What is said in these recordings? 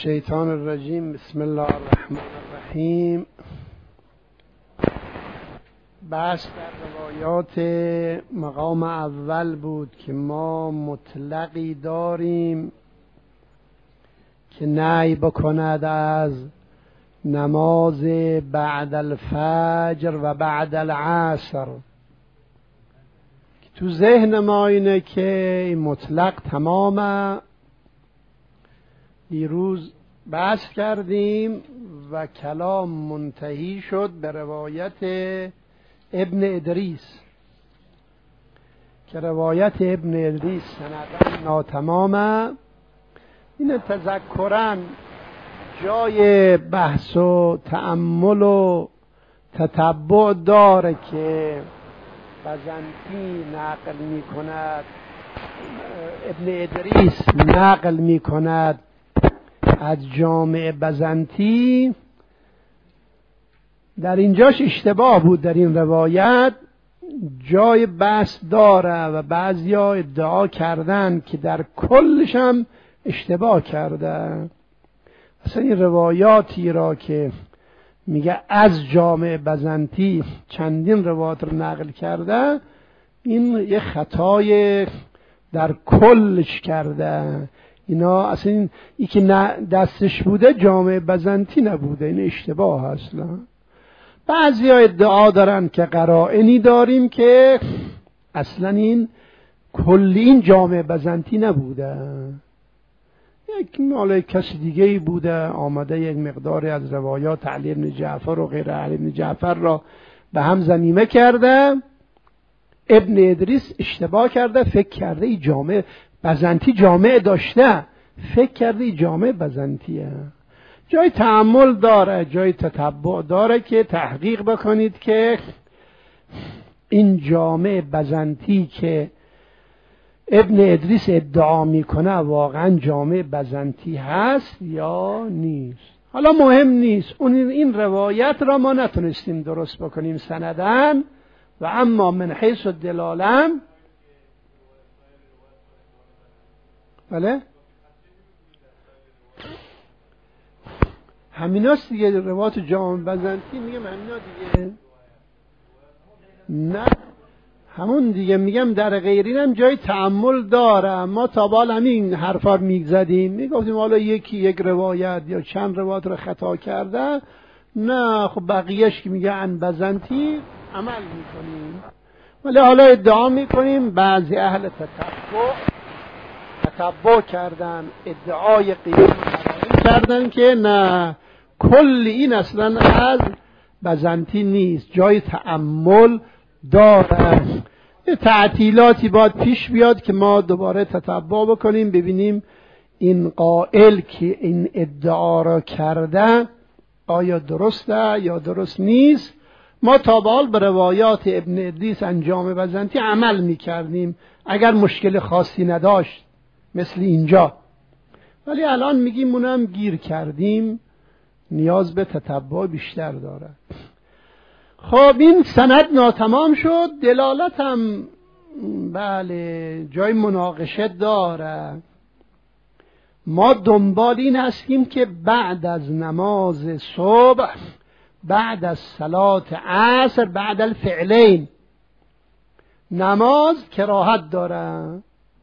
الشیطان الرجیم. بسم الله الرحمن الرحیم. بحث در روایات مقام اول بود که ما مطلقی داریم که نهی بکند از نماز بعد الفجر و بعد العصر، که تو ذهن ما اینه که این مطلق تمامه. دیروز بحث کردیم و کلام منتهی شد به روایت ابن ادریس که روایت ابن ادریس سندن ناتمامه. این تذکرن جای بحث و تأمل و تتبع داره که بزنطی نقل می کند، ابن ادریس نقل می کند از جامع بزنطی. در اینجاش اشتباه بود، در این روایت جای بحث داره و بعضیا ادعا کردن که در کلش هم اشتباه کرده. اصلا این روایاتی را که میگه از جامع بزنطی چندین روایت رو نقل کرده، این یه خطای در کلش کرده. اینا اصلا این که دستش بوده جامع بزنطی نبوده، این اشتباه اصلا. بعضی ها ادعا دارن که قرائنی داریم که اصلا این کلی این جامع بزنطی نبوده، یک مال کسی دیگه بوده، آمده یک مقداری از روایات علی بن جعفر و غیر علی بن جعفر را به هم ضمیمه کرده. ابن ادریس اشتباه کرده، فکر کرده این جامع بزنطی جامع داشته، فکر کرده این جامع بزنطیه. جای تأمل داره، جای تتبع داره که تحقیق بکنید که این جامع بزنطی که ابن ادریس ادعا میکنه واقعا جامع بزنطی هست یا نیست. حالا مهم نیست، این روایت را ما نتونستیم درست بکنیم سندن، و اما من حیث الدلالم بله همیناست دیگه. روایت جامع بزنطی میگم همینا دیگه، نه همون دیگه. میگم در غیرین هم جای تأمل داره. ما تا بال همین حرفا میگزدیم، میگفتیم حالا یک روایت یا چند روایت رو خطا کرده، نه خب بقیهش که میگه ان بزنطی عمل میکنیم. ولی حالا ادعا میکنیم بعضی اهل تتبع کردن، ادعای قیام کردن که نه کل این اصلا از بزنطی نیست، جای تأمل داره. تعطیلاتی باید پیش بیاد که ما دوباره تتبع بکنیم، ببینیم این قائل که این ادعا را کرده آیا درسته یا درست نیست. ما تا به حال به روایات ابن ادریس انجام بزنطی عمل میکردیم اگر مشکل خاصی نداشت مثل اینجا، ولی الان میگیم اونم گیر کردیم، نیاز به تتبع بیشتر داره. خب این سند ناتمام شد. دلالت هم بله جای مناقشه داره. ما دنبال این هستیم که بعد از نماز صبح، بعد از صلات عصر، بعد الفعلین نماز کراهت داره.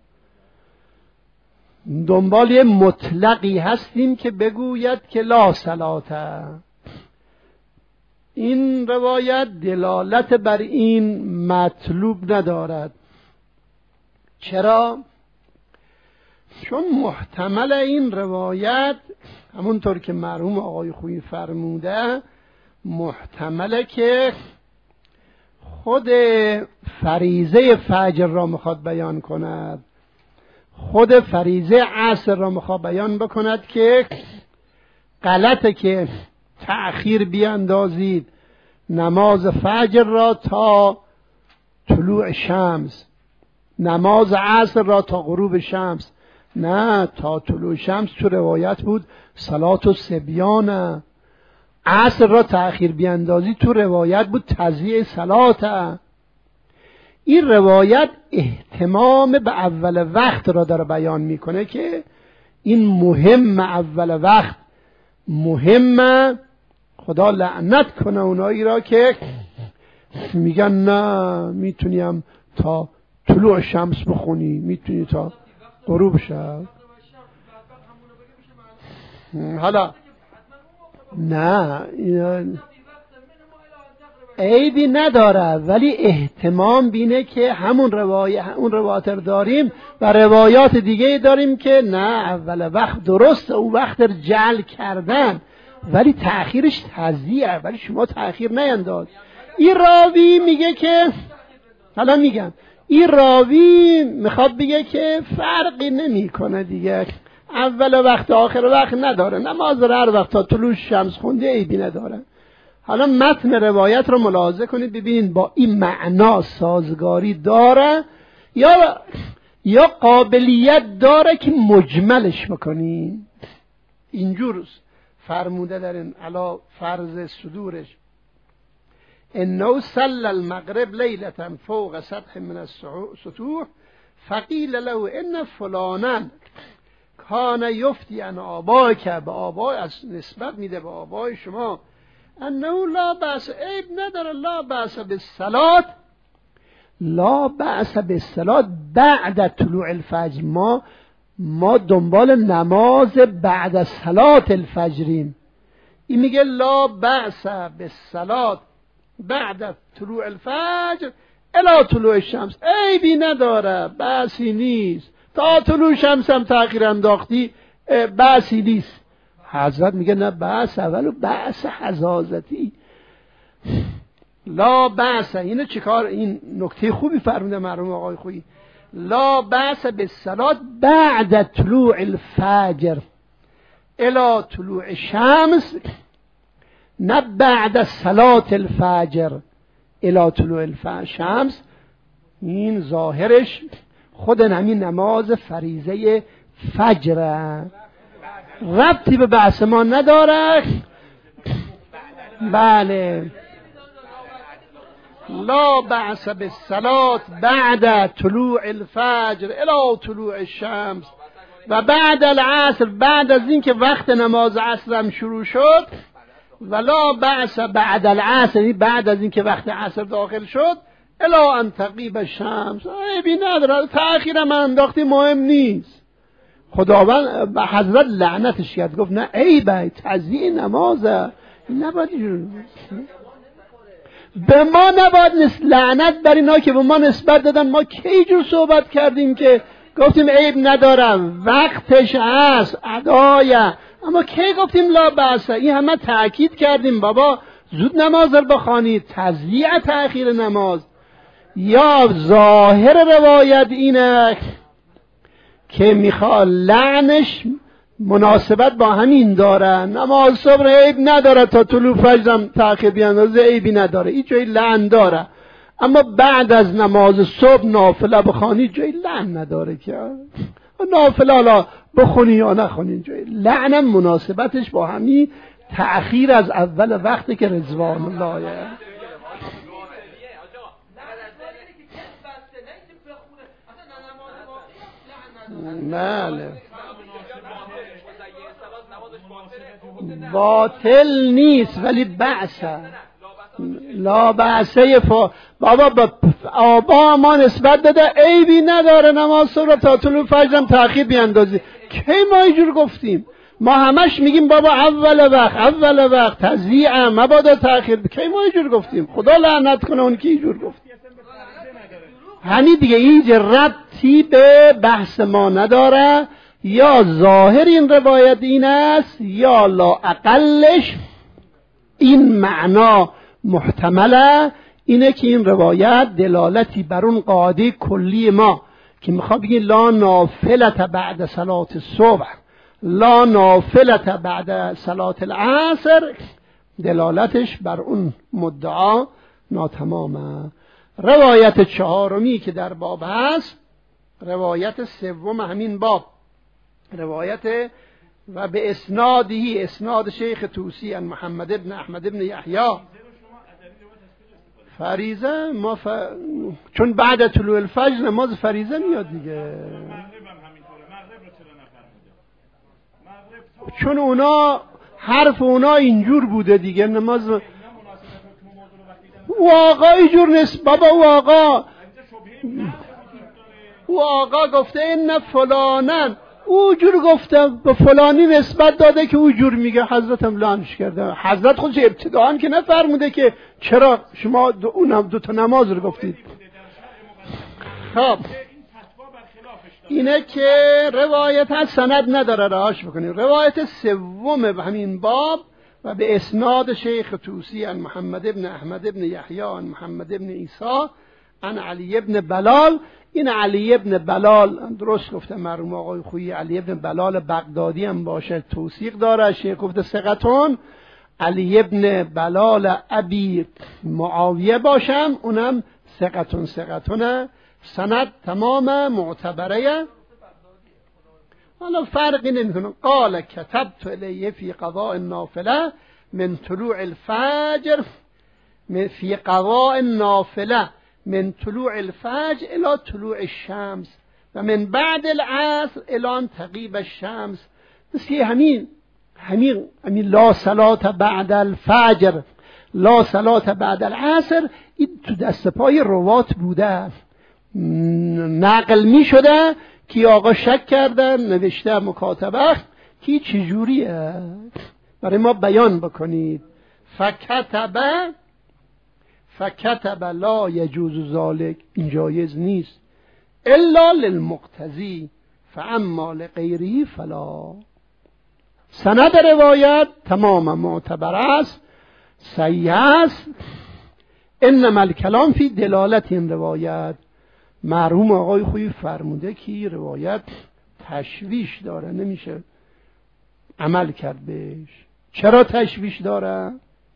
دنبال یه مطلقی هستیم که بگوید که لا صلاته. این روایت دلالت بر این مطلوب ندارد. چرا؟ چون محتمل این روایت همونطور که مرحوم آقای خویی فرموده، محتمله که خود فریضه فجر را میخواد بیان کند، خود فریضه عصر را میخواد بیان بکند که غلطه که تأخیر بیاندازید نماز فجر را تا طلوع شمس، نماز عصر را تا غروب شمس. نه، تا طلوع شمس تو روایت بود صلات الصبیان. عصر را تأخیر بیاندازی تو روایت بود تضییع صلات. این روایت اهتمام به اول وقت را داره بیان میکنه که این مهم، اول وقت مهمه. خدا لعنت کنه اونایی را که میگن نه میتونیم تا طلوع شمس بخونی، میتونی تا غروب شب. حالا نه عیبی نداره، ولی احتمام بینه که همون روایت داریم و روایات دیگه داریم که نه اول وقت درست او وقت جعل کردن، ولی تأخیرش تضییعه، ولی شما تأخیر نینداز. این راوی میگه که حالا میگم این راوی میخواد بگه که فرقی نمی کنه دیگه، اول وقت آخر وقت نداره، نماز رو هر وقت تا طلوع شمس خونده عیبی نداره. حالا متن روایت رو ملاحظه کنید ببینید با این معنا سازگاری داره یا قابلیت داره که مجملش بکنیم. اینجور فرموده در این علا فرض صدورش انه صلى المغرب لیلة فوق سطح من السطوح فقیل له ان فلانا کان یفتی عن آبائک، به آبای از نسبت میده به آبای شما، انه لا بأس، عیب نداره، لا بأس بالصلاة، لا بأس بالصلاة بعد طلوع الفجر. ما دنبال نماز بعد از صلاة الفجریم. این میگه لا بأس بالصلاة بعد طلوع الفجر الی طلوع الشمس، عیبی نداره، بأسی نیست، تا طلوع شمس هم تأخیر انداختی بأسی نیست. حضرت میگه نه بأس اولو بأس حزازتی، لا بأس. اینو چیکار، این نکته خوبی فرموده مرحوم آقای خویی، لا بأس بالصلاة بعد طلوع الفجر الی طلوع الشمس، نه بعد صلاة الفجر الی طلوع الشمس. این ظاهرش خود همین نماز فریضه فجر، ربطی به بحث ما نداره. بله، لا بأس بالصلاة بعد طلوع الفجر الی طلوع الشمس و بعد العصر، بعد از این که وقت نماز عصر هم شروع شد، ولا بأس بعد العصر، بعد از این که وقت عصر داخل شد، الی ان تغیب الشمس، عیبی نداره، تأخیر من انداختی مهم نیست. خداوند به حضرت لعنتش کرد، گفت نه عیبه، تضییع نمازه، نباید به ما نباید لعنت بر اینا که به ما نسبت دادن. ما کی جور صحبت کردیم که گفتیم عیب ندارم، وقتش هست ادایه، اما کی گفتیم لا بأس؟ این همه تأکید کردیم بابا زود نماز رو بخوانید، تضییع تأخیر نماز. یا ظاهر روایت اینه که میخواد لعنش مناسبت با همین داره، نماز صبح عیب نداره تا طلوع فجرم تأخیر بیاندازه، عیبی نداره، این جای لعن داره، اما بعد از نماز صبح نافله بخوانی جای لعن نداره که نافله حالا بخونی یا نخونی، جای لعنم مناسبتش با همین تأخیر از اول وقتی که رضوان الله. بله باطل نیست ولی بعثه، لا بعثه بابا به آبا ما نسبت داده، عیبی نداره نماز صبح تا طلوع فجرم تأخیر بیاندازی. کی ما اینجور گفتیم؟ ما همش میگیم بابا اول وقت تضییع مبادا تأخیر، کی ما اینجور گفتیم؟ خدا لعنت کنه اون که اینجور گفت. همین دیگه اینجا ربطی به بحث ما نداره، یا ظاهر این روایت این است یا لا اقلش این معنا محتمله، اینه که این روایت دلالتی بر اون قاعده کلی ما که میخواد بگه لا نافلت بعد صلاة الصبح، لا نافلت بعد صلاة العصر، دلالتش بر اون مدعا ناتمامه. روایت چهارمی که در باب هست، روایت سوم همین باب، روایت و به اسنادی، اسناد شیخ توسی عن محمد ابن احمد ابن یحیی. فریضه ما چون بعد طلوع الفجر نماز فریضه میاد دیگه. چون اونا حرف اونا اینجور بوده دیگه. نماز او آقا اینجور نیست بابا. او آقا گفته این فلانن، او جور گفته به فلانی نسبت داده که او جور میگه. حضرت هم لعنش کرده. حضرت خودش ابتداءً که نفرموده که چرا شما دو تا نماز رو گفتید. خب اینه که روایت هست، سند نداره، رهاش بکنید. روایت سوم به همین باب و به اسناد شیخ طوسی عن محمد ابن احمد ابن یحیی عن محمد ابن عیسی عن علی ابن بلال. این علی ابن بلال درست گفته مرحوم آقای خویی، علی ابن بلال بغدادی هم باشه توثیق داره. شیخ گفته ثقتون. علی ابن بلال ابی معاویه باشم، اونم ثقتونه. سند تمام معتبره. حالا فرقی نمیکنه. قال كتبت الیه فی قضاء النافله من طلوع الفجر، فی قضاء النافله من طلوع الفجر الى طلوع الشمس و من بعد العصر الى تغیب الشمس. مثل همین لا صلاة بعد الفجر، لا صلاة بعد العصر، این تو دست پای روات بوده، نقل می شده که آقا شک کردن، نوشته مکاتبه که چجوریه برای ما بیان بکنید. فکتب لا یجوز ذلک، این جایز نیست، الا للمقتضی فاما لغیره فلا. سند روایت تمام معتبر است، صحیح است. انما الکلام فی دلالت این روایت. مرحوم آقای خویی فرموده که روایت تشویش داره، نمیشه عمل کرد بهش. چرا تشویش داره؟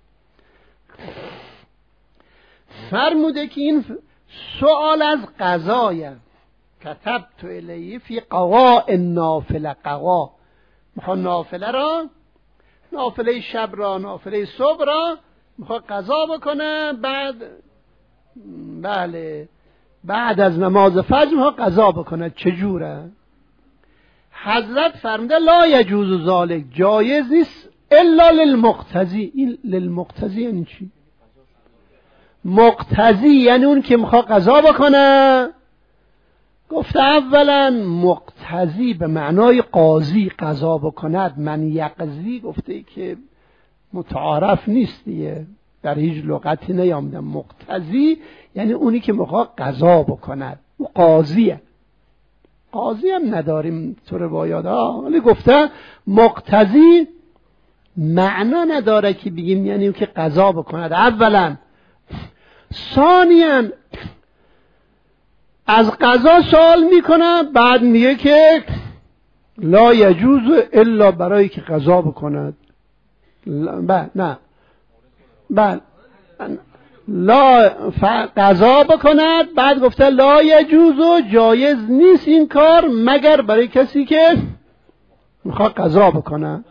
فرموده که این سوال از قضایه. كتبت الیه فی قضاء النافله. قضا میخواد نافله را، نافله شب را، نافله صبح را میخواد قضا بکنه. بعد از نماز فجر میخواد قضا بکنه. چجوره؟ حضرت فرموده لا یجوز ذلک، جایز نیست، الا للمقتضی. این للمقتضی یعنی چی؟ مقتضی یعنی اون که میخواد قضا بکنه. گفته اولا مقتضی به معنای قاضی، قضا بکند. من یقضی گفته که متعارف نیست دیگه، در هیچ لغتی نیامده. مقتضی یعنی اونی که میخواد قضا بکند، او قاضیه. قاضی هم نداریم تو روایات ها، ولی گفته مقتضی معنا نداره که بگیم یعنی اون که قضا بکند اولا. ثانیاً از قضا سوال میکنه، بعد میگه که لا یجوز الا برای که قضا بکند. لا قضا بکند. بعد گفته لا یجوز، جایز نیست این کار مگر برای کسی که میخواد قضا بکنه.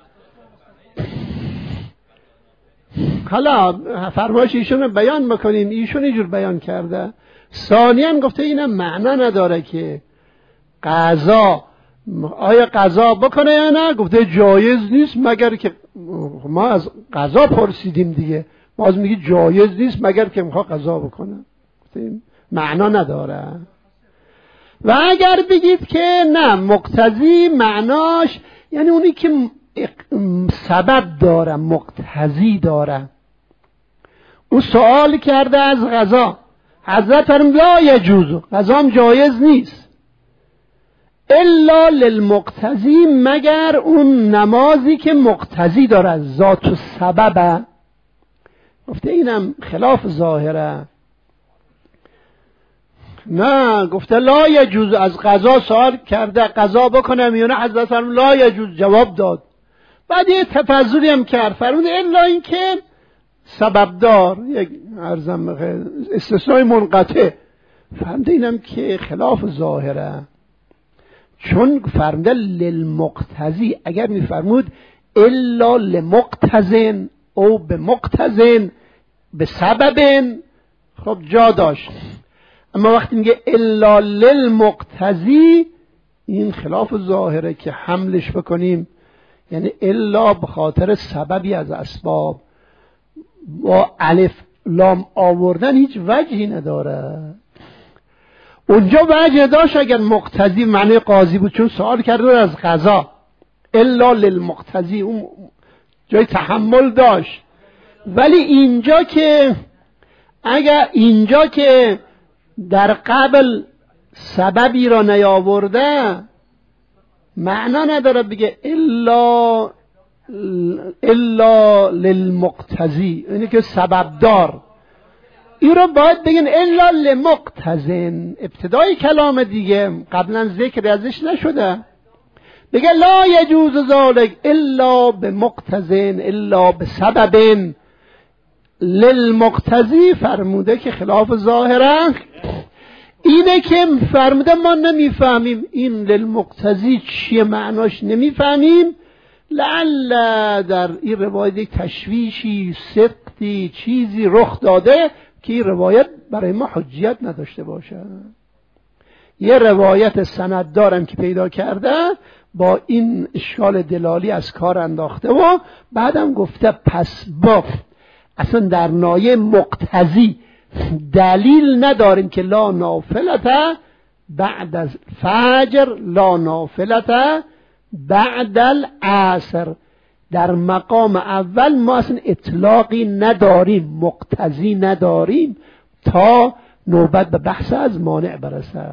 حالا فرمایش ایشون بیان بکنیم، ایشون اینجور بیان کرده. ثانیاً گفته اینم معنا نداره که قضا، آیا قضا بکنه یا نه. گفته جایز نیست مگر که، ما از قضا پرسیدیم دیگه، باز میگه جایز نیست مگر که میخواد قضا بکنه. گفته معنا نداره. و اگر بگید که نه مقتضی معناش یعنی اونی که سبب داره، مقتضی داره. او سوال کرده از قضا، حضرت فرمود لا یجوز، قضا هم جایز نیست، الا للمقتضی، مگر اون نمازی که مقتضی داره، ذات و سببه. گفته اینم خلاف ظاهره. نه گفته لا یجوز، از قضا سوال کرده قضا بکنم یا نه. حضرت فرمود لا یجوز، جواب داد. بعد یه تفضلی هم کرد، فرمود الا این که سبب دار، یک عرضم استثناء منقطع. فرمود اینم که خلاف ظاهره، چون فرموده للمقتضی. اگر میفرمود الا لمقتضن او به مقتضن به سبب، خب جا داشت. اما وقتی میگه الا للمقتضی، این خلاف ظاهره که حملش بکنیم یعنی الا به خاطر سببی از اسباب. با الف لام آوردن هیچ وجهی نداره. اونجا وجه داشت اگر مقتضی معنی قاضی بود، چون سوال کرده از قضا. الا للمقتضی اون جای تحمل داشت. ولی اینجا که اگر اینجا که در قبل سببی را نیاورده معنا نداره بگه الا للمقتضی، یعنی که سبب دار. این رو باید بگن الا لمقتضن، ابتدای کلام دیگه، قبلا ذکر ازش نشده. بگه لا یجوز ذالک الا بمقتضن الا بسبب. للمقتضی فرموده که خلاف ظاهره. اینه که فرموده ما نمیفهمیم این للمقتضی چیه، معناش نمیفهمیم. لعل در این روایت یک تشویشی، سقطی، چیزی رخ داده که این روایت برای ما حجیت نداشته باشه. یه روایت سند دارم که پیدا کرده با این اشکال دلالی از کار انداخته و بعدم گفته پس با اصلا در نایه مقتضی دلیل نداریم که لا نافلته بعد از فجر، لا نافلته بعد العصر. در مقام اول ما اصلا اطلاقی نداریم، مقتضی نداریم تا نوبت به بحث از مانع برسه.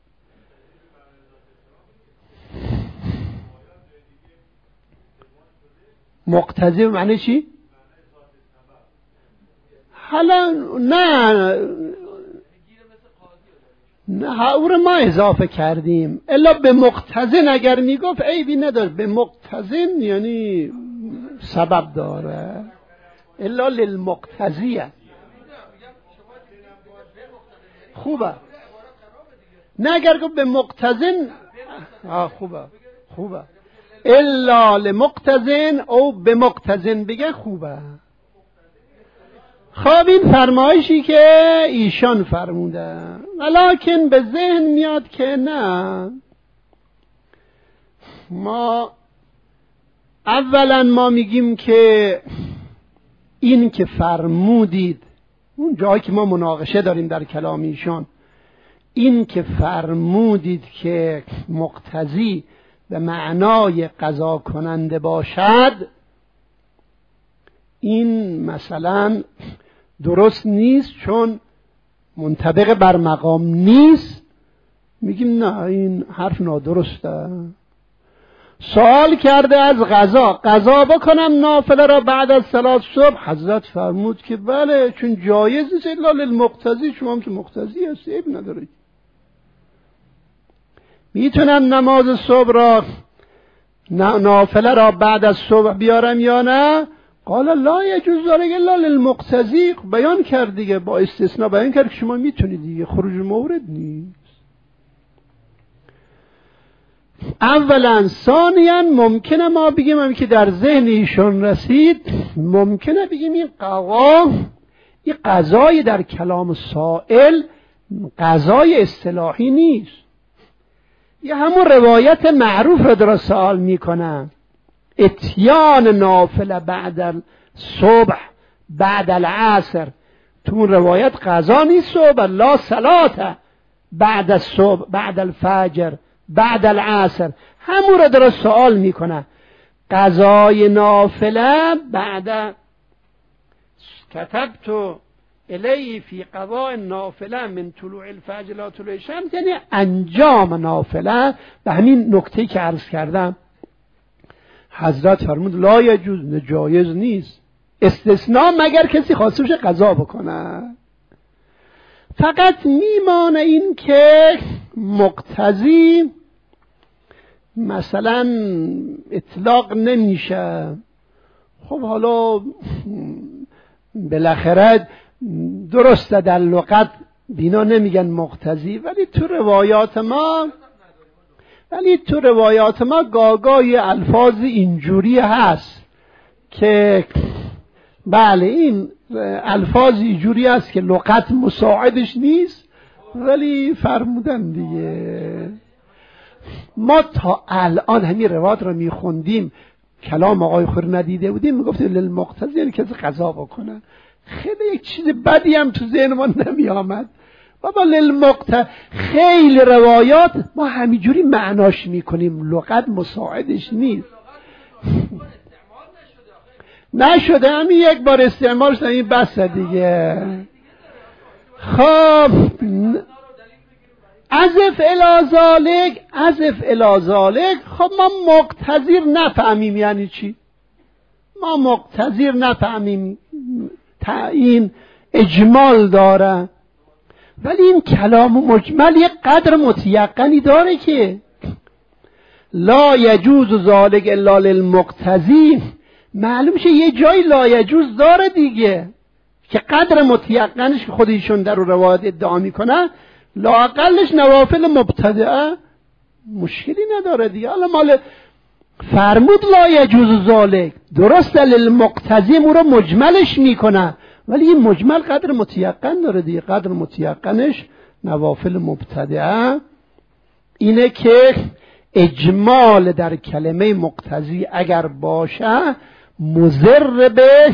مقتضی معنی چی؟ حالا نه او رو ما اضافه کردیم. الا به مقتضن اگر میگفت عیبی نداره، به مقتضن یعنی سبب داره. الا للمقتضیه خوبه. نه اگر گفت به مقتضن خوبه. الا لمقتضن او به مقتضن بگه خوبه. خب این فرمایشی که ایشان فرموده، ولیکن به ذهن میاد که نه، ما اولا ما میگیم که این که فرمودید، اون جایی که ما مناقشه داریم در کلام ایشان، این که فرمودید که مقتضی به معنای قضا کننده باشد، این مثلا درست نیست چون منطبق بر مقام نیست. میگیم نه این حرف نادرسته. سوال کرده از قضا بکنم نافله را بعد از صلات صبح. حضرت فرمود که بله، چون جایز نیست الا للمقتضی. شما هم که مقتضی هستی عیب نداره. میتونم نماز صبح را نافله را بعد از صبح بیارم یا نه؟ قال لا یجوز ذلک الا للمقتضی. بیان کرد دیگه، با استثناء بیان کرد که شما میتونید دیگه، خروج مورد نیست. اولا. ثانیا ممکنه ما بگیم هم که در ذهن ایشون رسید، ممکنه بگیم این قضای در کلام سائل قضای اصطلاحی نیست، یه همون روایت معروف رو در سوال میکنن، اتیان نافله بعد الصبح بعد العصر. تو اون روایت قضا نیست صبح، لا صلاة بعد الصبح بعد الفجر بعد العصر. همون رو در سوال میکنه. قضای نافله بعد كتبت الی فی قضاء نافله من طلوع الفجر لا طلوع الشمس، یعنی انجام نافله. به همین نکته که عرض کردم حضرت فرمود لا یجوز، نجایز نیست، استثناء مگر کسی خواسته باشه قضا بکنه. فقط میمانه این که مقتضی مثلا اطلاق نمیشه. خب حالا بالاخره درسته در لغت بینا نمیگن مقتضی، ولی تو روایات ما گاگای الفاظ اینجوری هست که بله این الفاظ اینجوری هست که لغت مساعدش نیست، ولی فرمودن دیگه. ما تا الان همین روایات رو میخوندیم، کلام آقای خور ندیده بودیم میگفتیم للمقتضی، یعنی کسی قضا بکنه. خیلی یک چیز بدی هم تو ذهن ما نمی آمد. بابا للمقتضی خیلی روایات ما همینجوری معناش میکنیم، لغت مساعدش نیست. نشده همین یک بار استعمال شده، این بس دیگه. خب عزف الی ذالک، خب ما مقتضی نفهمیم یعنی چی؟ ما مقتضی نفهمیم، این اجمال داره، ولی این کلام مجمل یک قدر متیقنی داره که لا یجوز ذالک الا للمقتضی، معلوم شه یه جای لا یجوز داره دیگه که قدر متیقنش که خودشون در روایت ادعا میکنه، لااقلش نوافل مبتدعه مشکلی نداره دیگه. حالا مال فرمود لا یجوز ذالک، درست للمقتضی او رو مجملش میکنه، ولی این مجمل قدر متیقن داره دیگه. قدر متیقنش نوافل مبتدعه اینه که اجمال در کلمه مقتضی اگر باشه مضر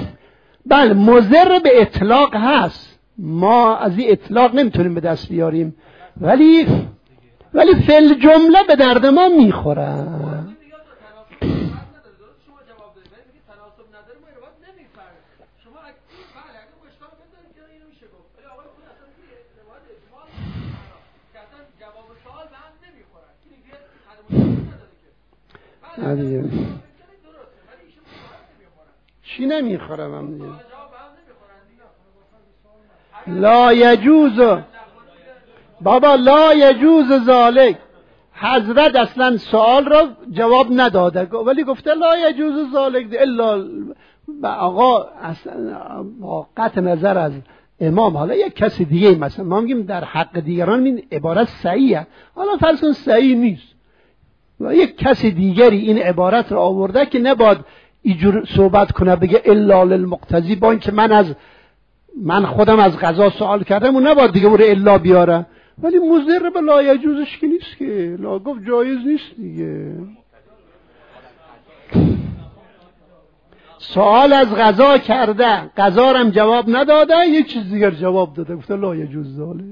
به اطلاق هست، ما از این اطلاق نمیتونیم به دست بیاریم، ولی فل جمله به درد ما میخوره. چی نمیخوره من دیگه؟ لا یجوز، بابا لا یجوز ذالک، حضرت اصلا سوال را جواب نداده ولی گفته لا یجوز ذالک الا، آقا اصلا قطع نظر از امام، حالا یک کسی دیگه مثلا ما میگیم در حق دیگران این عبارت صحیحه، حالا فرض کن صحیح نیست و یک کسی دیگری این عبارت را آورده که نباید اینجور صحبت کنه بگه الا للمقتضی، با اینکه من خودم از قضا سوال کردم و نباید دیگه بره الا بیاره، ولی مضر به لا یجوزش که نیست که، لا گفت جایز نیست دیگه. سوال از قضا کرده، قضا هم جواب نداده، یک چیز دیگر جواب داده، گفته لا یجوز ذالک.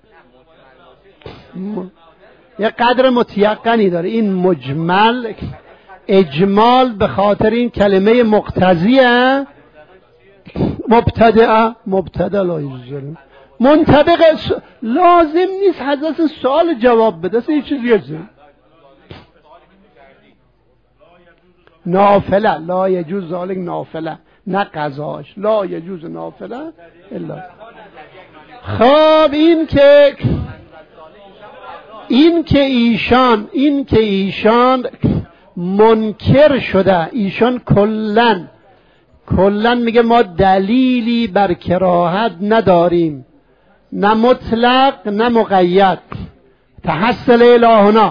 یه قدر متیقنی داره این مجمل، اجمال به خاطر این کلمه مقتضیه مبتدع لا یجوز، منطبق لازم نیست حضرت سوال جواب بده، یه چیزی هست نافله، لا یجوز ذالک نافله نه قضاش، لا یجوز نافله الا. خب این که ایشان منکر شده، ایشان کلن میگه ما دلیلی بر کراهت نداریم، نه مطلق نه مقید. تحصل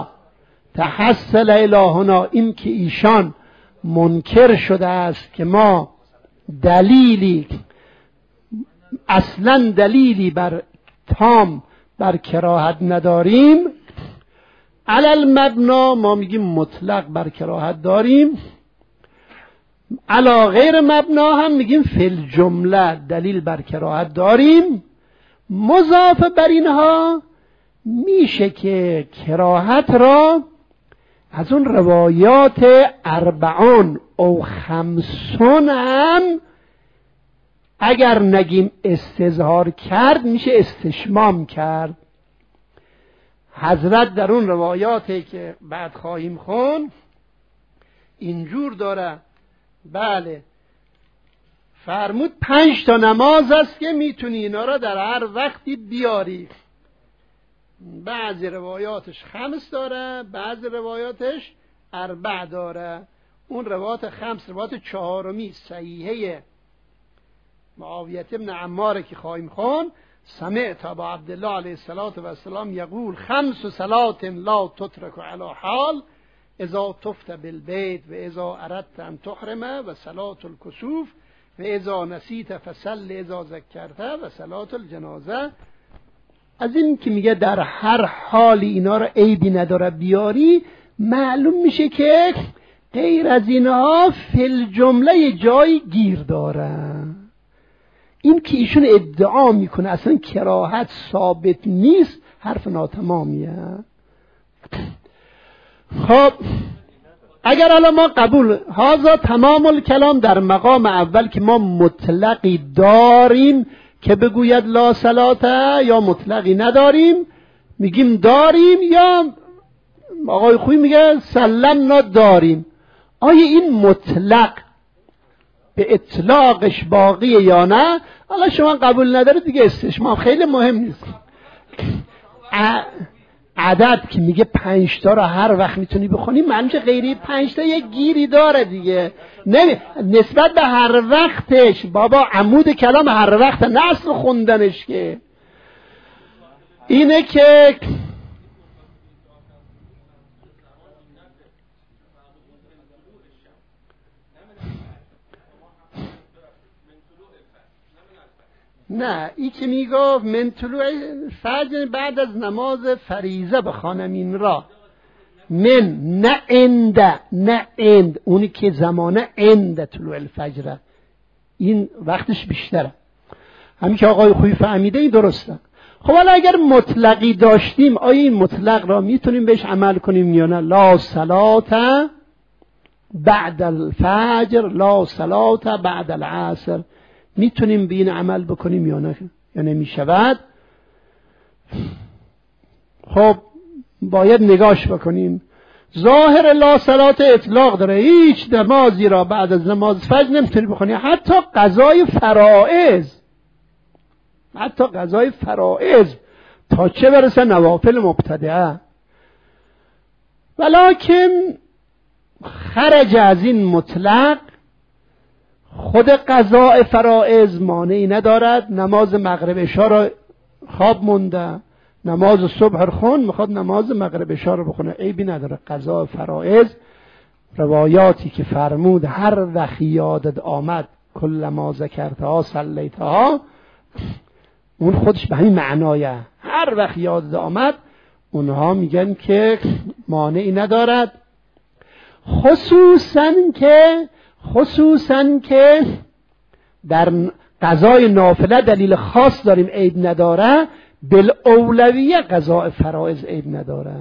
الهنا این که ایشان منکر شده است که ما اصلا دلیلی بر تام بر کراهت نداریم. علل مبنا ما میگیم مطلق بر کراهت داریم، علا غیر مبنا هم میگیم فی الجمله دلیل بر کراهت داریم. مضاف بر اینها میشه که کراهت را از اون روایات 40 او 50 هم اگر نگیم استظهار کرد میشه استشمام کرد. حضرت در اون روایاتی که بعد خواهیم خون اینجور داره، بله فرمود 5 تا نماز است که میتونی اینا را در هر وقتی بیاری. بعضی روایاتش 5 داره، بعضی روایاتش 4 داره. اون روایات 5 روایات 4 صحیحه معاویه بن عمار که خواهیم خون، سمعت ابا عبدالله علیه السلام یقول 5 صلات لا تترک علی حال اذا طفت بالبیت و اذا اردت ان تحرم و صلات الکسوف و اذا نسیت فصل اذا ذکرت و صلات الجنازه. از این که میگه در هر حالی اینا رو عیبی نداره بیاری، معلوم میشه که غیر از اینها فی الجمله جای گیر دارن. این که ایشون ادعا میکنه اصلا کراهت ثابت نیست، حرف ناتمامیه. خب اگر الان ما قبول هذا تمام الکلام در مقام اول که ما مطلقی داریم که بگوید لا صلاة، یا مطلقی نداریم میگیم داریم، یا آقای خویی میگه سلمنا داریم. آیا این مطلق به اطلاقش باقیه یا نه؟ حالا شما قبول نداره دیگه استشمام خیلی مهم نیست. عدد که میگه 5 تا رو هر وقت میتونی بخونی، معنیش غیری 5 تا یک گیری داره دیگه. نسبت به هر وقتش بابا عمود کلام هر وقت نصر خوندنش که اینه که نه، این که میگفت من طلوع فجر بعد از نماز فریضه بخوانم این را، من نه اند اونی که زمانه اند طلوع الفجر، این وقتش بیشتره. همین که آقای خویی فهمیده این درسته. خب حالا اگر مطلقی داشتیم آیا این مطلق را میتونیم بهش عمل کنیم یا نه؟ لا صلاة بعد الفجر، لا صلاة بعد العصر، میتونیم به این عمل بکنیم یا نه؟ یا نمیشود؟ خب باید نگاش بکنیم. ظاهر لا صلاة اطلاق داره، هیچ نمازی را بعد از نماز فجر نمیتونی بخونی، حتی قضای فرائض تا چه برسه نوافل مبتدعه. ولکن خرج از این مطلق، خود قضاء فرائض مانعی ندارد. نماز مغرب عشا را خواب مونده، نماز صبح خون میخواد نماز مغرب عشا رو بخونه، عیبی نداره. قضاء فرائض روایاتی که فرمود هر وقت یادت آمد کل ما ذکرتها صلیتها، اون خودش به همین معنایه، هر وقت یادت آمد، اونها میگن که مانعی ندارد. خصوصاً که در قضای نافله دلیل خاص داریم عیب نداره، بالاولویه قضاء فرائض عیب نداره.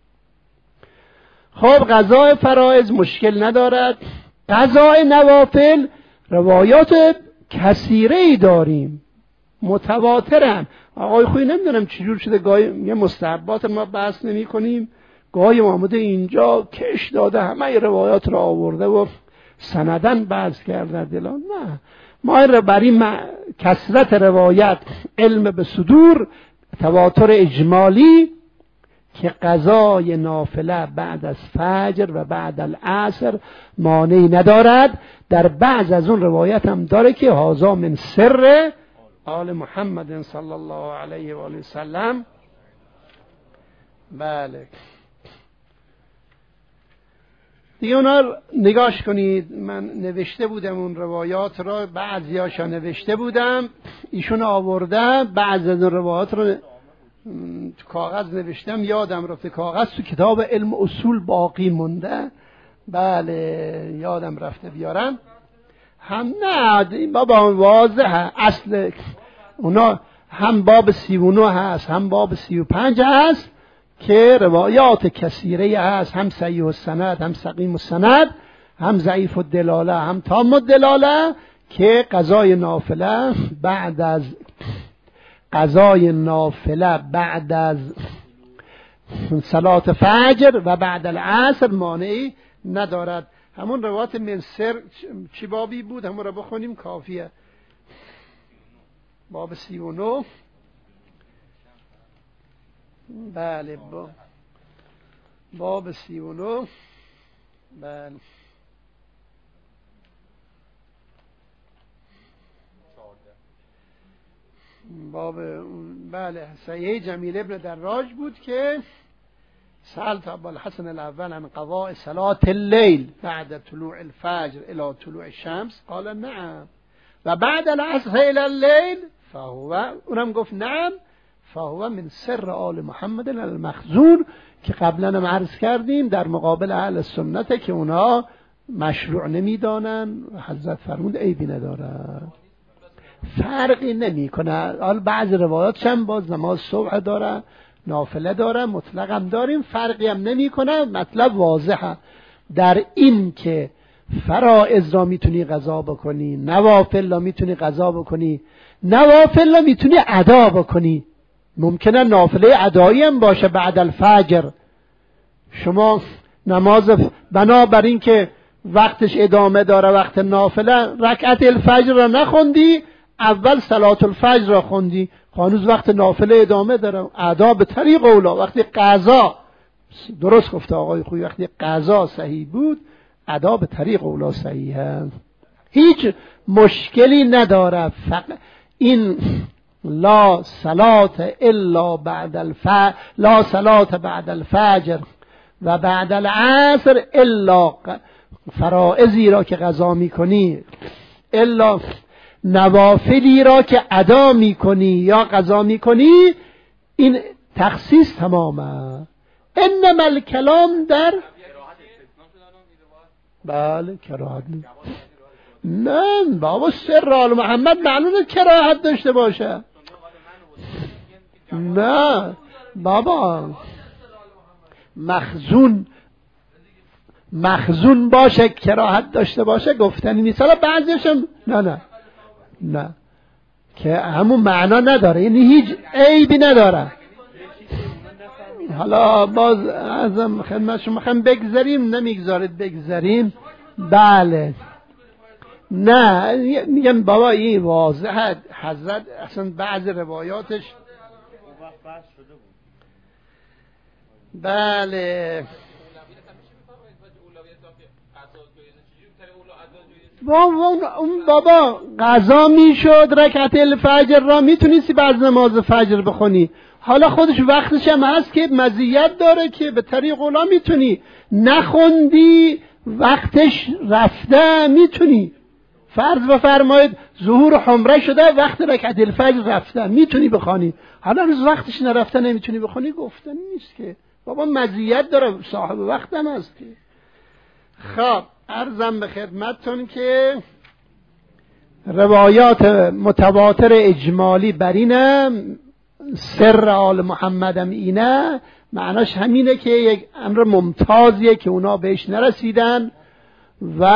خب قضاء فرائض مشکل ندارد. قضاء نوافل روایات کثیره‌ای داریم، متواترن. آقای خویی نمیدونم چجور شده گاهی یه مستحبات ما بحث نمی کنیم، گاهی آمده اینجا کش داده همه روایات را آورده و سندن بحث کرده دلان. نه، ما بر این کثرت روایت علم به صدور تواتر اجمالی که قضای نافله بعد از فجر و بعد العصر مانعی ندارد. در بعض از اون روایت هم داره که هذا من سر آل محمد صلی الله علیه و آله وسلم. بله دیگه اونا نگاش کنید. من نوشته بودم اون روایات را، بعضیاشا نوشته بودم، ایشون آورده، بعضی از روایات رو تو کاغذ نوشتم، یادم رفته کاغذ تو کتاب علم اصول باقی مونده. بله یادم رفته بیارم. هم نه بابا واضحه، اصل اونا هم باب 39 هست هم باب 35 هست که روایات کثیره هست، هم صحیح السند هم سقیم السند، هم ضعیف الدلاله هم تام الدلاله، که قضای نافله بعد از صلات فجر و بعد العصر مانعی ندارد. همون روایت منصر چی بابی بود؟ همون رو بخونیم کافیه. باب 39. بله باب 39. بله بله صحیح جمیل ابن دراج بود که سألت ابو الحسن الاول عن قضاء صلاة الليل بعد طلوع الفجر الى طلوع الشمس قال نعم و بعد العصر الى الليل فهو، اونم گفت نعم فهو من سر آل محمد المخزون، که قبلا هم عرض کردیم در مقابل اهل سنت که اونا مشروع نمیدانن. حضرت فرمود عیبی نداره، فرقی نمیکنه. حالا بعض روایات هم باز نماز صبح داره، نافله داره، مطلق هم داریم، فرقی هم نمیکنه. مطلب واضحه در این که فرائض را میتونی قضا بکنی، نوافل را میتونی قضا بکنی، نوافل را میتونی ادا بکنی. ممکنه نافله ادایی هم باشه بعد الفجر. شما نماز بنابراین که وقتش ادامه داره، وقت نافله، رکعت الفجر را نخوندی، اول صلات الفجر را خوندی، هنوز وقت نافله ادامه داره، ادا به طریق اولا. وقتی قضا درست گفته آقای خویی، وقتی قضا صحیح بود ادا به طریق اولا صحیحه، هیچ مشکلی نداره. فقط این لا صلات الا بعد الفجر، لا صلات بعد الفجر و بعد العصر الا فرائضی را که قضا میکنی، الا نوافلی را که ادا میکنی یا قضا میکنی، این تخصیص تمامه. انما الکلام در بله کراهت نه بابا، سر آل محمد معلومه کراهت داشته باشه. نه بابا، مخزون باشه کراهت داشته باشه گفتنی نیست. حالا بعضیش هم نه که همون معنا نداره، یعنی هیچ عیبی نداره. حالا باز ازم خدمت شما میخوام بگذاریم، نمیگذارید بگذاریم. بله نه میگم بابا این واضحه. حضرت اصلا بعض روایاتش بله اون بابا قضا میشد رکعت الفجر را میتونستی بعد نماز فجر بخونی. حالا خودش وقتش هم هست که مزیت داره که به طریق اولا میتونی، نخوندی وقتش رفته میتونی. فرض بفرمایید ظهور حمره شده، وقت رکعت الفجر رفته، میتونی بخوانی. حالا روز وقتش نرفته نمیتونی بخوانی، گفتن نیست که بابا مزیت داره، صاحب وقت هم هست که. خب عرضم به خدمتتون که روایات متواتر اجمالی بر اینه، سر آل محمد هم اینه، معناش همینه که یک امر ممتازیه که اونا بهش نرسیدن. و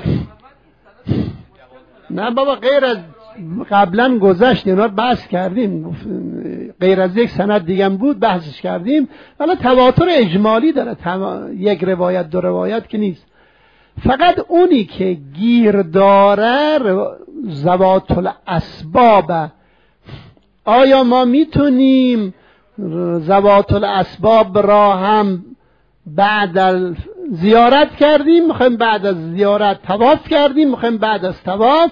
نه بابا غیر از قبلا گذشت، اینا رو بحث کردیم، غیر از یک سند دیگه بود بحثش کردیم. حالا تواتر اجمالی داره، یک روایت دو روایت که نیست. فقط اونی که گیر داره ذوات الاسباب. آیا ما میتونیم ذوات الاسباب را هم بعد از زیارت کردیم، میخوایم بعد از زیارت طواف کردیم، میخوایم بعد از طواف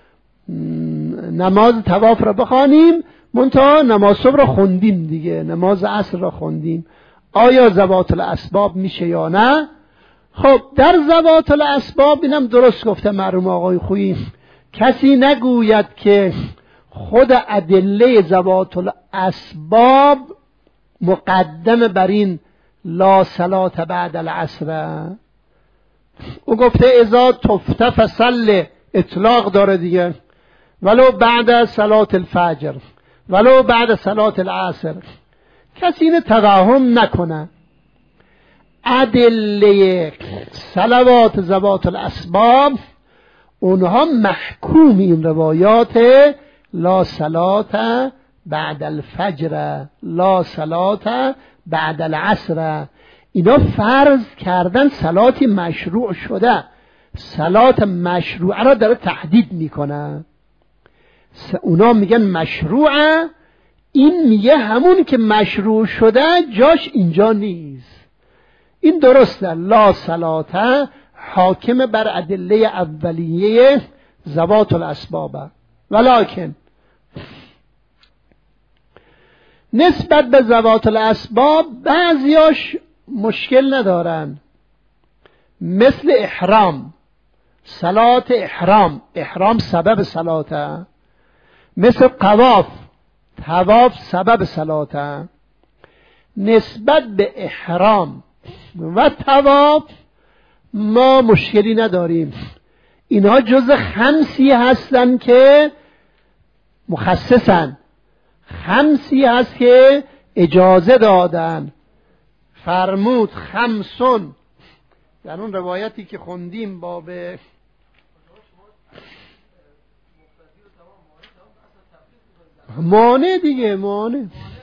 نماز طواف را بخوانیم، منتها نماز صبح را خوندیم دیگه، نماز عصر را خوندیم، آیا ذوات الاسباب میشه یا نه؟ خب در ذوات الاسباب اینم درست گفته مرحوم آقای خویی، کسی نگوید که خود ادله ذوات الاسباب مقدم بر این لا صلات بعد العصر. او گفته اذا تفت فصل، اطلاق داره دیگه، ولو بعد صلات الفجر ولو بعد صلات العصر. کسی اینو توهم نکنه. ادله صلوات ذوات الاسباب اونها محکوم این روایات لا صلات بعد الفجر، لا صلات بعد العصر، اینا فرض کردن صلاتی مشروع شده، صلات مشروعه را داره تحدید میکنه. اونا میگن مشروعه، این میگه همون که مشروع شده جاش اینجا نیست. این درسته، لا صلات حاکم بر ادله اولیه ذوات الاسباب، ولکن نسبت به ذوات الاسباب بعضیاش مشکل ندارن، مثل احرام، صلات احرام، احرام سبب صلاته، مثل طواف، طواف سبب صلاته. نسبت به احرام و طواف ما مشکلی نداریم. اینها جز خمسی هستن که مخصصن، خمسی هست که اجازه دادن. فرمود خمسون در اون روایتی که خوندیم باب مانع دیگه، مانع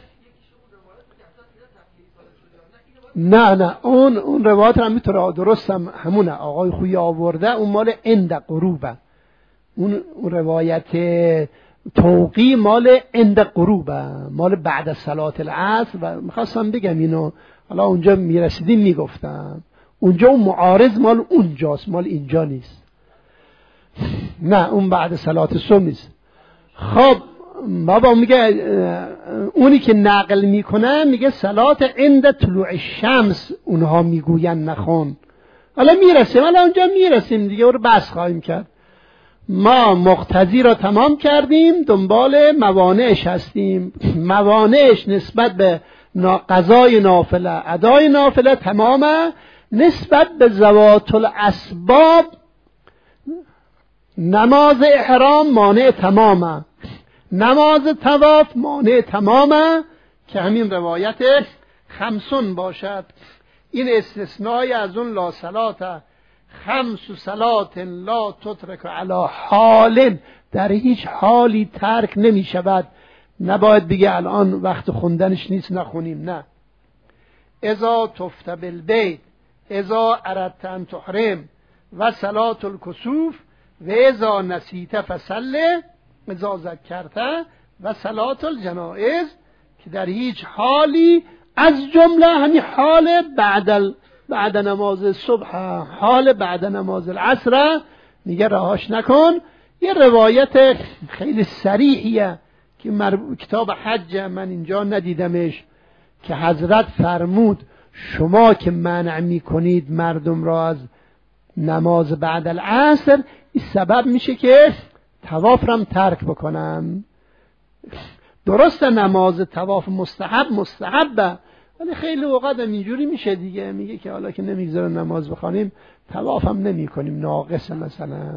نه اون روایت هم میتونه درست همونه، آقای خویی آورده، اون مال عند غروبه. اون روایت توقی مال عند غروبه، مال بعد از صلات العصر. و میخواستم بگم اینو، حالا اونجا میرسیدیم میگفتم، اونجا اون معارض مال اونجاست، مال اینجا نیست. نه اون بعد صلات صبح نیست. خب بابا میگه اونی که نقل میکنه میگه صلات عند طلوع الشمس اونها میگوین نخون. حالا میرسیم، حالا اونجا میرسیم دیگه، رو بس خواهیم کرد. ما مقتضی را تمام کردیم، دنبال موانعش هستیم. موانعش نسبت به قضای نافله، ادای نافله تمامه. نسبت به ذوات الاسباب نماز احرام مانع تمامه، نماز طواف مانع تمامه، که همین روایت خمسون باشد. این استثنای از اون لا صلات، خمس صلات لا تترک علی حال، در هیچ حالی ترک نمی شود. نباید بگه الان وقت خوندنش نیست نخونیم، نه. اذا طفت بالبیت، اذا اردت ان تحرم، و صلات الکسوف، و اذا نسیت فصل، اذا ذکرت، و صلات الجنائز، که در هیچ حالی از جمله همین حال بعد نماز صبح، حال بعد نماز العصر میگه رهاش نکن. یه روایت خیلی صریحیه که کتاب حج من اینجا ندیدمش، که حضرت فرمود شما که منع میکنید مردم را از نماز بعد العصر، این سبب میشه که طواف رم ترک بکنم. درسته نماز طواف مستحبه، ولی خیلی اوقات هم اینجوری میشه دیگه، میگه که حالا که نمیگذاره نماز بخوانیم طواف هم نمی کنیم، ناقصه مثلا.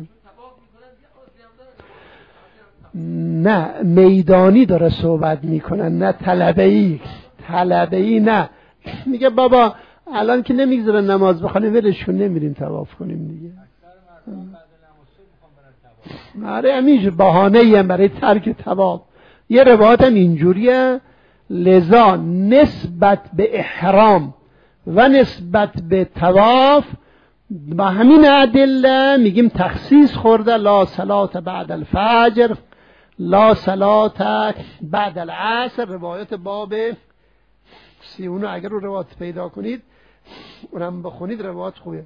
نه میدانی داره صحبت میکنن، نه طلبه‌ای نه. میگه بابا الان که نمیگذاره نماز بخوانیم ولش کن، نمیریم طواف کنیم دیگه. آره همینجور بهانه‌ای هم برای ترک طواف. یه روایت هم اینجوریه، لذا نسبت به احرام و نسبت به طواف با همین ادله میگیم تخصیص خورده. لا صلات بعد الفجر، لا صلات بعد العصر. روایت باب 39 اگر رو روایت پیدا کنید اونم بخونید، روایت خوبه.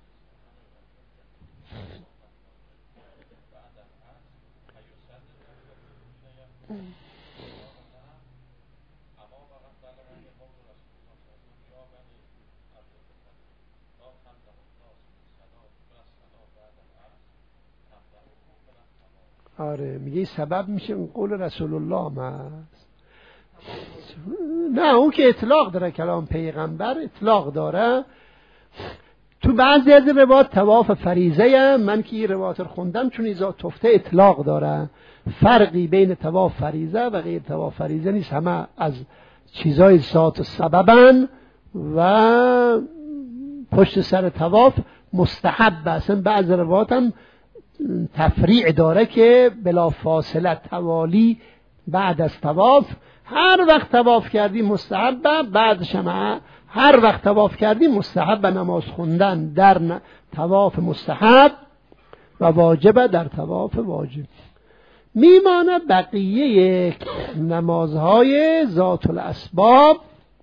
آره میگه سبب میشه اون قول رسول الله هست. نه اون که اطلاق داره، کلام پیغمبر اطلاق داره. تو بعضی از روایات طواف فریضه من که این روایات رو خوندم، چون ایزا تفته اطلاق داره. فرقی بین طواف فریضه و غیر طواف فریضه نیست، همه از چیزای ذات سببن و پشت سر طواف مستحب اصلا. بعض روایات هم تفریع داره که بلا فاصله توالی بعد از طواف، هر وقت طواف کردی مستحب، بعدش هم هر وقت طواف کردی مستحب نماز خوندن در طواف مستحب و واجب در طواف واجب. میمانه بقیه نمازهای ذات الاسباب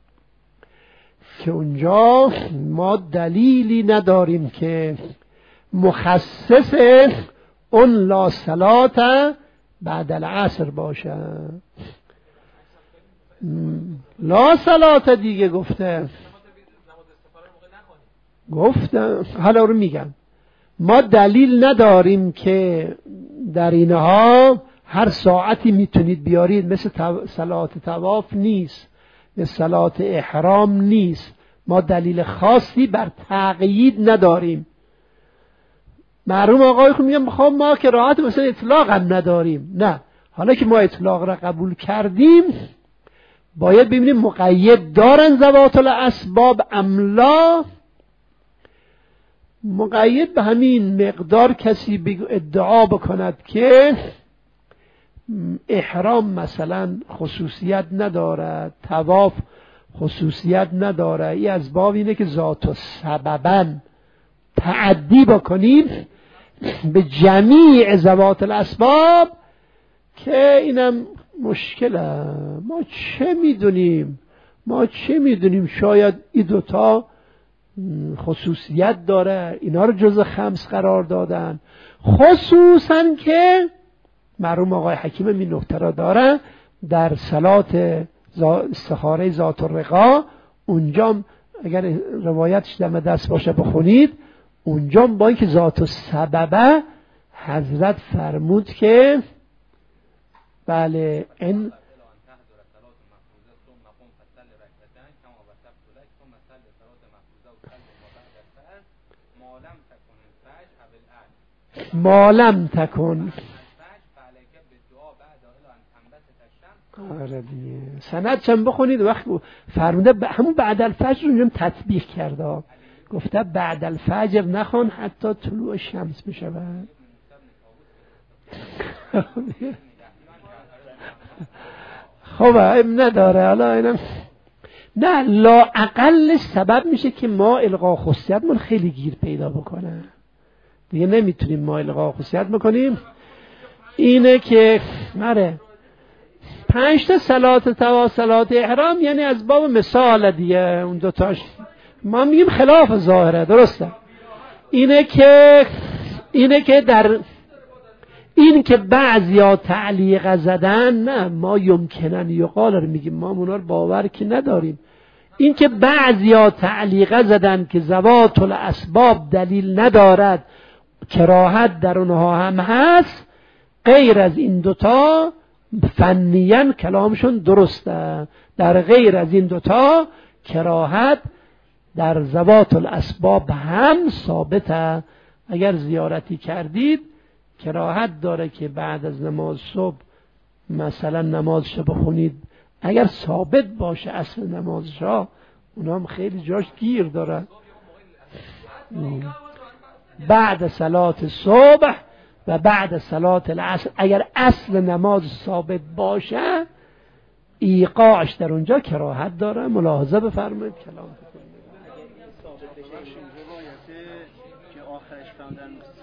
که اونجا ما دلیلی نداریم که مخصص اون لا صلات بعد العصر باشه. لا صلات دیگه گفته حالا رو میگم. ما دلیل نداریم که در اینها هر ساعتی میتونید بیارید، مثل صلات طواف نیست، مثل صلات احرام نیست. ما دلیل خاصی بر تقیید نداریم. مرحوم آقای خود میگن خب ما که راحت مثلا اطلاق هم نداریم. نه، حالا که ما اطلاق را قبول کردیم باید ببینیم مقید دارن ذوات الاسباب املا. مقید به همین مقدار کسی ادعا بکند که احرام مثلا خصوصیت ندارد، طواف خصوصیت نداره، این از باب اینه که ذات و سبباً تعدی بکنیم به جمیع ذوات الاسباب که اینم مشکله. ما چه میدونیم شاید این دوتا خصوصیت داره، اینا رو جز خمس قرار دادن. خصوصا که مرحوم آقای حکیم این نکته را داره در صلات استخاره ذات الرقا، اونجا اگر روایتش دم دست باشه بخونید، اونجا با اینکه ذات السببه حضرت فرمود که بله این مالم تکن. آره دیگه سند چند بخونید وقت فرموده همون بعد الفجر اونجا تطبیق کرده، گفته بعد الفجر نخون حتی طلوع شمس بشه. خب نداره حالا اینم نه، لا اقل سبب میشه که ما القا خصوصیت من خیلی گیر پیدا بکنه دیگه، نمیتونیم ما القا خصوصیت بکنیم. اینه که نره 5 تا صلات طواف صلات احرام یعنی از باب مثال دیگه، اون دوتاش ما میگیم خلاف ظاهره، درسته. اینه که در این که بعضیا تعلیق زدن، نه ما یمکنن یقال رو میگیم، ما اونا رو باور که نداریم. این که بعضیا تعلیق زدن که ذوات الاسباب دلیل ندارد، کراهت در اونها هم هست، غیر از این دوتا فنیاً کلامشون درسته. در غیر از این دوتا کراهت در ذوات الاسباب هم ثابته. اگر زیارتی کردید کراهت داره که بعد از نماز صبح مثلا نمازش بخونید، اگر ثابت باشه اصل نمازشا، اونا هم خیلی جاش گیر داره. بعد صلات صبح و بعد صلات العصر اگر اصل نماز ثابت باشه، ایقاعش در اونجا کراهت داره. ملاحظه بفرمایید کلام که آخرش فرمودن